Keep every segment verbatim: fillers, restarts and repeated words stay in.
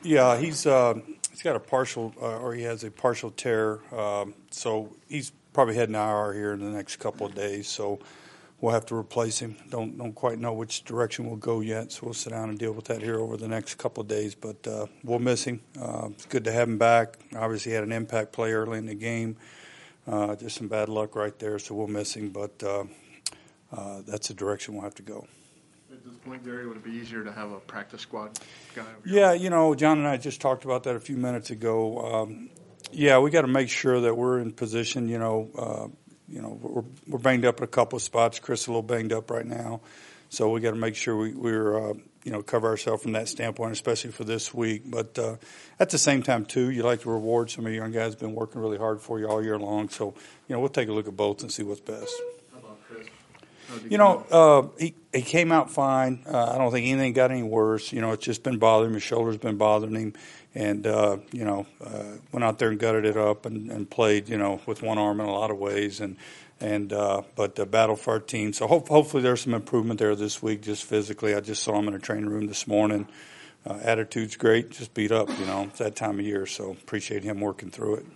Yeah, he's uh, he's got a partial, uh, or he has a partial tear. Um, so he's probably heading I R here in the next couple of days. So we'll have to replace him. Don't don't quite know which direction we'll go yet. So we'll sit down and deal with that here over the next couple of days. But uh, we'll miss him. Uh, it's good to have him back. Obviously, he had an impact play early in the game. Uh, just some bad luck right there. So we'll miss him. But uh, uh, that's the direction we'll have to go. At this point, Gary, would it be easier to have a practice squad guy? Yeah, you know, John and I just talked about that a few minutes ago. Um, yeah, we got to make sure that we're in position. You know, uh, you know, we're, we're banged up in a couple of spots. Chris is a little banged up right now, so we got to make sure we, we're, uh, you know, cover ourselves from that standpoint, especially for this week. But uh, at the same time, too, you like to reward some of your young guys who've been working really hard for you all year long. So, you know, we'll take a look at both and see what's best. You know, uh, he he came out fine. Uh, I don't think anything got any worse. You know, it's just been bothering him. His shoulder's been bothering him. And, uh, you know, uh, went out there and gutted it up and, and played, you know, with one arm in a lot of ways. And, and uh, but uh, battle for our team. So hope, hopefully there's some improvement there this week just physically. I just saw him in a training room this morning. Uh, attitude's great. Just beat up, you know. It's that time of year. So appreciate him working through it.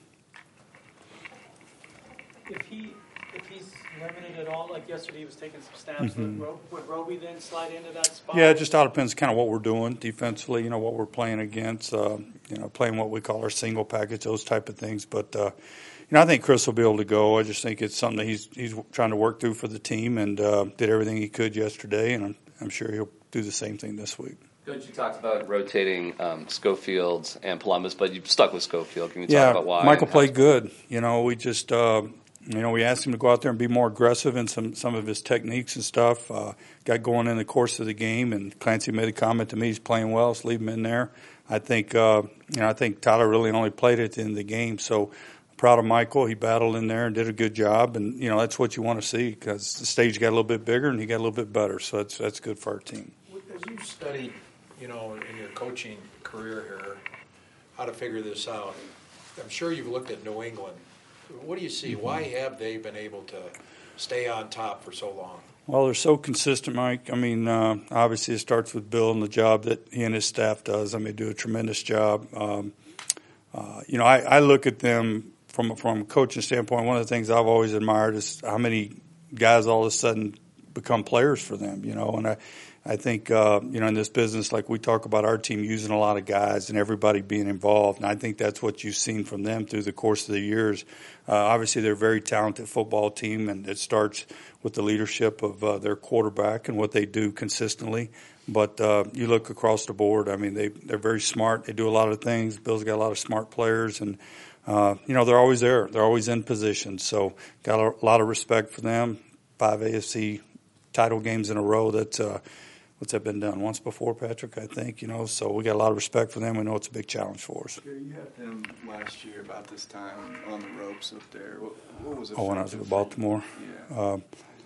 If he if he's limited at all, like yesterday he was taking some snaps, mm-hmm. would, would Roby then slide into that spot? Yeah, it just all depends kind of what we're doing defensively, you know, what we're playing against, uh, you know, playing what we call our single package, those type of things. But, uh, you know, I think Chris will be able to go. I just think it's something that he's he's trying to work through for the team and uh, did everything he could yesterday, and I'm, I'm sure he'll do the same thing this week. Coach, you talked about rotating um, Schofield and Columbus, but you stuck with Schofield. Can you talk yeah, about why? Michael played good. You know, we just uh, – You know, we asked him to go out there and be more aggressive in some, some of his techniques and stuff. Uh, got going in the course of the game, and Clancy made a comment to me, he's playing well, let's leave him in there. I think, uh, you know, I think Tyler really only played at the end of the game. So proud of Michael. He battled in there and did a good job. And, you know, that's what you want to see because the stage got a little bit bigger and he got a little bit better. So that's, that's good for our team. As you studied, you know, in your coaching career here, how to figure this out, I'm sure you've looked at New England. What do you see? Why have they been able to stay on top for so long? Well, they're so consistent, Mike. I mean, uh, obviously it starts with Bill and the job that he and his staff does. I mean, they do a tremendous job. Um, uh, you know, I, I look at them from, from a coaching standpoint. One of the things I've always admired is how many guys all of a sudden become players for them, you know. And I, I think, uh, you know, in this business, like we talk about our team using a lot of guys and everybody being involved. And I think that's what you've seen from them through the course of the years. Uh, obviously, they're a very talented football team, and it starts with the leadership of uh, their quarterback and what they do consistently. But uh, you look across the board, I mean, they, they're very smart. They do a lot of things. Bill's got a lot of smart players, and, uh, you know, they're always there. They're always in position. So got a lot of respect for them. Five A F C title games in a row. That's uh, what's that been done once before, Patrick? I think you know. So we got a lot of respect for them. We know it's a big challenge for us. You had them last year about this time on the ropes up there. What, what was it? Oh, when I was at Baltimore. Yeah.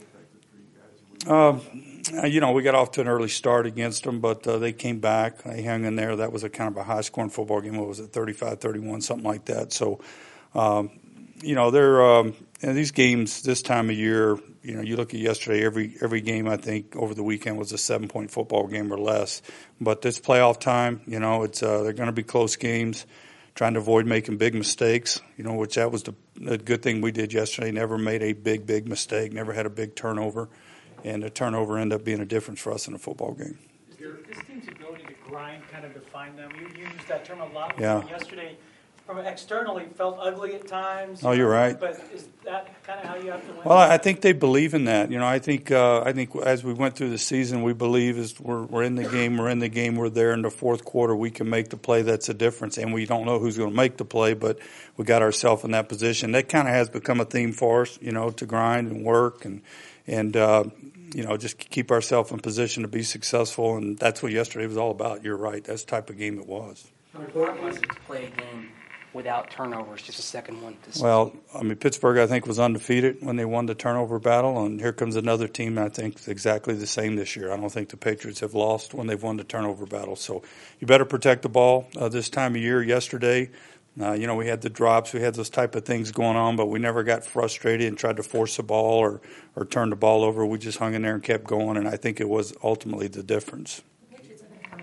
Uh, uh, you know, we got off to an early start against them, but uh, they came back. They hung in there. That was a kind of a high-scoring football game. What was it, thirty-five thirty-one, something like that. So, um, you know, they're um, and these games this time of year. You know, you look at yesterday, every every game, I think, over the weekend was a seven-point football game or less. But it's playoff time. You know, it's uh, they're going to be close games, trying to avoid making big mistakes, you know, which that was the, the good thing we did yesterday. Never made a big, big mistake, never had a big turnover. And the turnover ended up being a difference for us in a football game. Does this team's ability to grind kind of define them? You, you used that term a lot yeah. yesterday. From externally, felt ugly at times. Oh, you're right. But is that kind of how you have to win? Well, I think they believe in that. You know, I think uh, I think as we went through the season, we believe is we're we're in the game, we're in the game, we're there in the fourth quarter. We can make the play that's a difference, and we don't know who's going to make the play, but we got ourselves in that position. That kind of has become a theme for us, you know, to grind and work and and uh, you know just keep ourselves in position to be successful. And that's what yesterday was all about. You're right. That's the type of game it was. How important was it to play a game without turnovers, just a second one? Well, I mean, Pittsburgh, I think, was undefeated when they won the turnover battle, and here comes another team that I think is exactly the same this year. I don't think the Patriots have lost when they've won the turnover battle. So you better protect the ball uh, this time of year. Yesterday, uh, you know, we had the drops, we had those type of things going on, but we never got frustrated and tried to force the ball or, or turn the ball over. We just hung in there and kept going, and I think it was ultimately the difference. The Patriots have been coming here a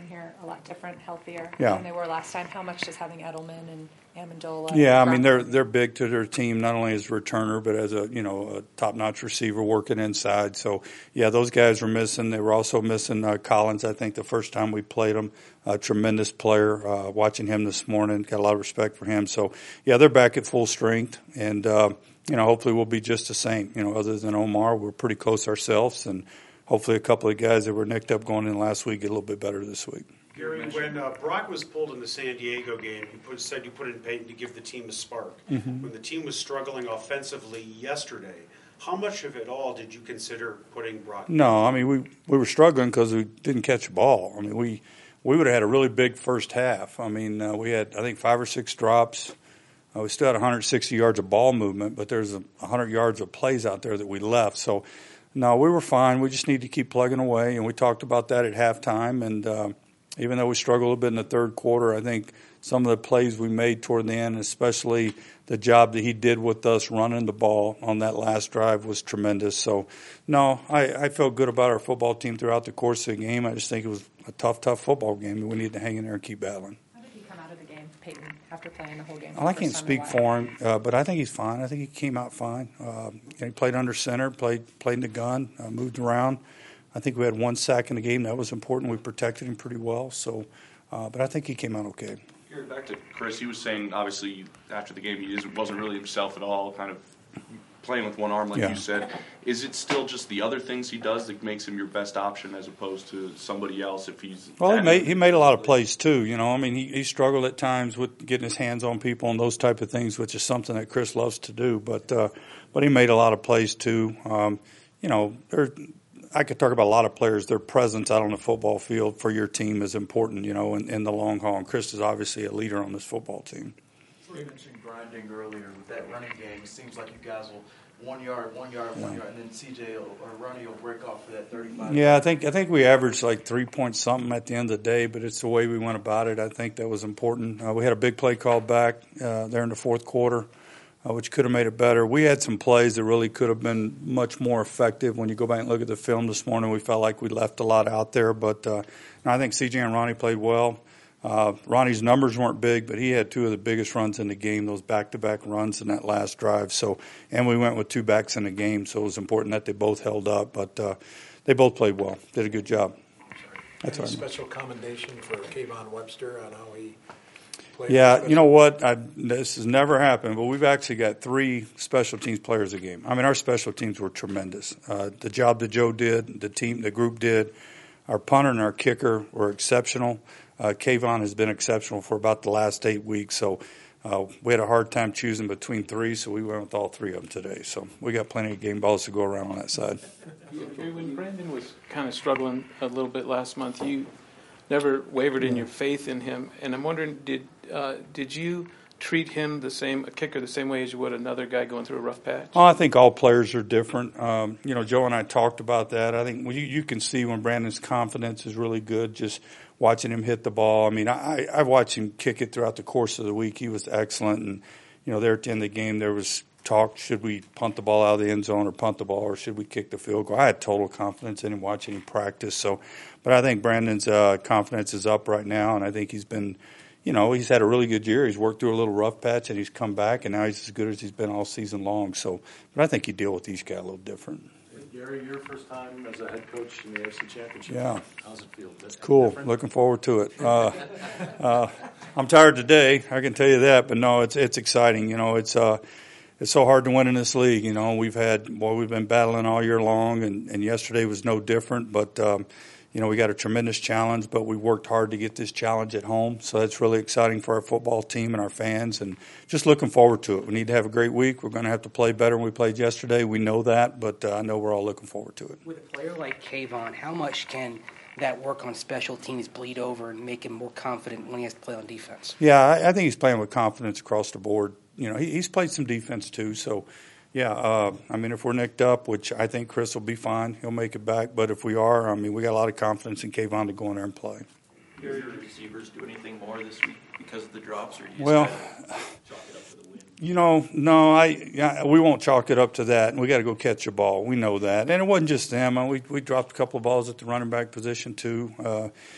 a lot different, healthier Yeah. than they were last time. How much does having Edelman and Amendola? Yeah, I and mean they're Gronk- they're big to their team, not only as a returner but as a you know a top-notch receiver working inside. So yeah, those guys were missing. They were also missing uh, Collins. I think the first time we played him, a tremendous player. Uh, watching him this morning, got a lot of respect for him. So yeah, they're back at full strength, and uh, you know hopefully we'll be just the same. You know, other than Omar, we're pretty close ourselves, and hopefully a couple of guys that were nicked up going in last week get a little bit better this week. Gary, when uh, Brock was pulled in the San Diego game, you put, said you put in Peyton to give the team a spark. Mm-hmm. When the team was struggling offensively yesterday, how much of it all did you consider putting Brock? No, I mean we we were struggling because we didn't catch the ball. I mean we we would have had a really big first half. I mean uh, we had I think five or six drops. Uh, we still had one hundred sixty yards of ball movement, but there's a one hundred yards of plays out there that we left. So no, we were fine. We just need to keep plugging away, and we talked about that at halftime. And uh, even though we struggled a little bit in the third quarter, I think some of the plays we made toward the end, especially the job that he did with us running the ball on that last drive, was tremendous. So, no, I, I felt good about our football team throughout the course of the game. I just think it was a tough, tough football game, and we need to hang in there and keep battling. How did he come out of the game, Peyton, after playing the whole game? for Well, I the can't first time in a speak while? for him, uh, but I think he's fine. I think he came out fine. Uh, he played under center, played played in the gun, uh, moved around. I think we had one sack in the game. That was important. We protected him pretty well. So, uh, but I think he came out okay. Gary, back to Chris, he was saying, obviously, after the game, he just wasn't really himself at all, kind of playing with one arm, like Yeah. you said. Is it still just the other things he does that makes him your best option as opposed to somebody else if he's... Well, he made he made a lot of plays too. You know, I mean, he, he struggled at times with getting his hands on people and those type of things, which is something that Chris loves to do. But uh, but he made a lot of plays too. Um, you know, there. I could talk about a lot of players. Their presence out on the football field for your team is important, you know, in, in the long haul. And Chris is obviously a leader on this football team. You mentioned grinding earlier with that running game. It seems like you guys will one yard, one yard, one yard, and then C J will, or Ronnie will break off for that thirty-five. Yeah, I think I think we averaged like three point something at the end of the day, but it's the way we went about it. I think that was important. Uh, we had a big play called back uh, there in the fourth quarter, uh, which could have made it better. We had some plays that really could have been much more effective. When you go back and look at the film this morning, we felt like we left a lot out there. But uh, I think C J and Ronnie played well. Uh, Ronnie's numbers weren't big, but he had two of the biggest runs in the game, those back-to-back runs in that last drive. So, and we went with two backs in the game, so it was important that they both held up. But uh, they both played well, did a good job. That's Any all right. special commendation for Kayvon Webster on how he played? Yeah, you know what? I, this has never happened, but we've actually got three special teams players a game. I mean, our special teams were tremendous. Uh, the job that Joe did, the team, the group did, our punter and our kicker were exceptional. Uh, Kayvon has been exceptional for about the last eight weeks, so uh, we had a hard time choosing between three, so we went with all three of them today. So we got plenty of game balls to go around on that side. Gary, when Brandon was kind of struggling a little bit last month, you never wavered in your faith in him, and I'm wondering, did uh, did you treat him the same, a kicker, the same way as you would another guy going through a rough patch? Oh, I think all players are different. Um, you know, Joe and I talked about that. I think well, you, you can see when Brandon's confidence is really good, just watching him hit the ball. I mean, I, I watched him kick it throughout the course of the week. He was excellent. And, you know, there at the end of the game, there was talk, should we punt the ball out of the end zone or punt the ball, or should we kick the field goal? I had total confidence in him watching him practice. So, but I think Brandon's uh, confidence is up right now, and I think he's been – you know, he's had a really good year. He's worked through a little rough patch, and he's come back, and now he's as good as he's been all season long. So, but I think you deal with each guy a little different. Gary, your first time as a head coach in the A F C Championship. Yeah. How's it feel? That's Cool. different? Looking forward to it. Uh, uh, I'm tired today. I can tell you that, but no, it's it's exciting. You know, it's uh, it's so hard to win in this league. You know, we've had well, we've been battling all year long, and, and yesterday was no different. But um, you know, we got a tremendous challenge, but we worked hard to get this challenge at home. So that's really exciting for our football team and our fans, and just looking forward to it. We need to have a great week. We're going to have to play better than we played yesterday. We know that, but uh, I know we're all looking forward to it. With a player like Kayvon, how much can that work on special teams bleed over and make him more confident when he has to play on defense? Yeah, I, I think he's playing with confidence across the board. You know, he, he's played some defense too, so yeah, uh, I mean, if we're nicked up, which I think Chris will be fine, he'll make it back. But if we are, I mean, we got a lot of confidence in Kayvon to go in there and play. Did your receivers do anything more this week because of the drops, or do you Well, just kind of chalk it up to the win? You know, no, I yeah, we won't chalk it up to that. We got to go catch a ball. We know that, and it wasn't just them. We we dropped a couple of balls at the running back position too. Uh,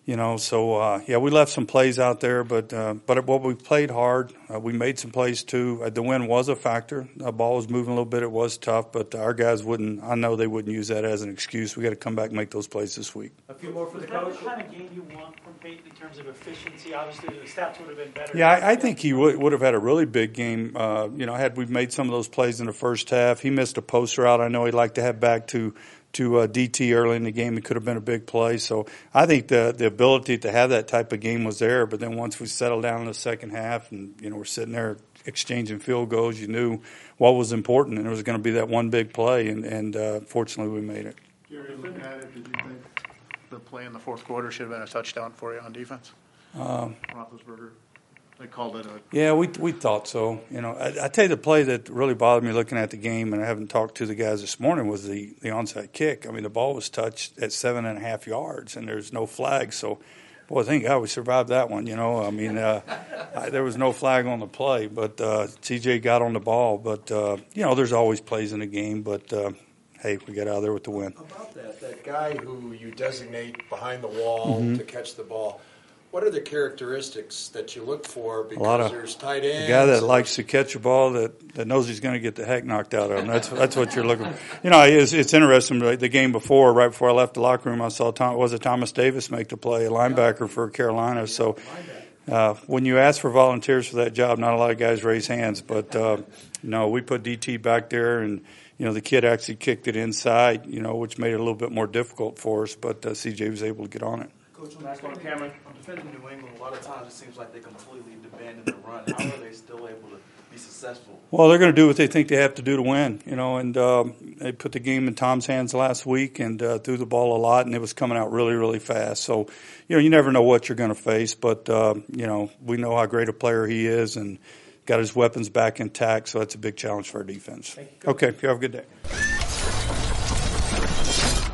You know, so uh, yeah, we left some plays out there, but uh, but what we played hard. Uh, we made some plays too. Uh, the wind was a factor. The ball was moving a little bit. It was tough, but our guys wouldn't. I know they wouldn't use that as an excuse. We got to come back and make those plays this week. A few more for the coach. Is that the kind of game you want from Peyton in terms of efficiency? Obviously, the stats would have been better. Yeah, I, I think he would would have had a really big game. Uh, you know, had we made some of those plays in the first half. He missed a post route. I know he'd like to have back to. to uh, D T early in the game. It could have been a big play. So I think the the ability to have that type of game was there. But then once we settled down in the second half and, you know, we're sitting there exchanging field goals, you knew what was important, and it was going to be that one big play. And, and uh, fortunately, we made it. Jerry, looking at it, did you think the play in the fourth quarter should have been a touchdown for you on defense? Um, Roethlisberger, they called it a. Yeah, we we thought so. You know, I, I tell you the play that really bothered me looking at the game, and I haven't talked to the guys this morning, was the the onside kick. I mean, the ball was touched at seven and a half yards, and there's no flag. So, boy, thank God we survived that one. You know, I mean, uh, I, there was no flag on the play, but uh, C J got on the ball. But uh, you know, there's always plays in the game, but. Uh, Hey, we got out of there with the win. About that, that guy who you designate behind the wall Mm-hmm. to catch the ball, what are the characteristics that you look for? Because A lot of there's tight ends. A guy that likes to catch a ball that, that knows he's going to get the heck knocked out of him. That's that's what you're looking for. You know, it's, it's interesting. The game before, right before I left the locker room, I saw Tom, was it Thomas Davis make the play, a linebacker for Carolina. So uh, when you ask for volunteers for that job, not a lot of guys raise hands. But uh, no, we put D T back there, and you know the kid actually kicked it inside. You know, which made it a little bit more difficult for us. But uh, C J was able to get on it. Coach, on defending, on defending New England, a lot of times it seems like they completely abandon the run. How are they still able to be successful? Well, they're going to do what they think they have to do to win, you know, and um, they put the game in Tom's hands last week and uh, threw the ball a lot, and it was coming out really, really fast. So, you know, you never know what you're going to face, but, uh, you know, we know how great a player he is and got his weapons back intact, so that's a big challenge for our defense. Okay, you have a good day.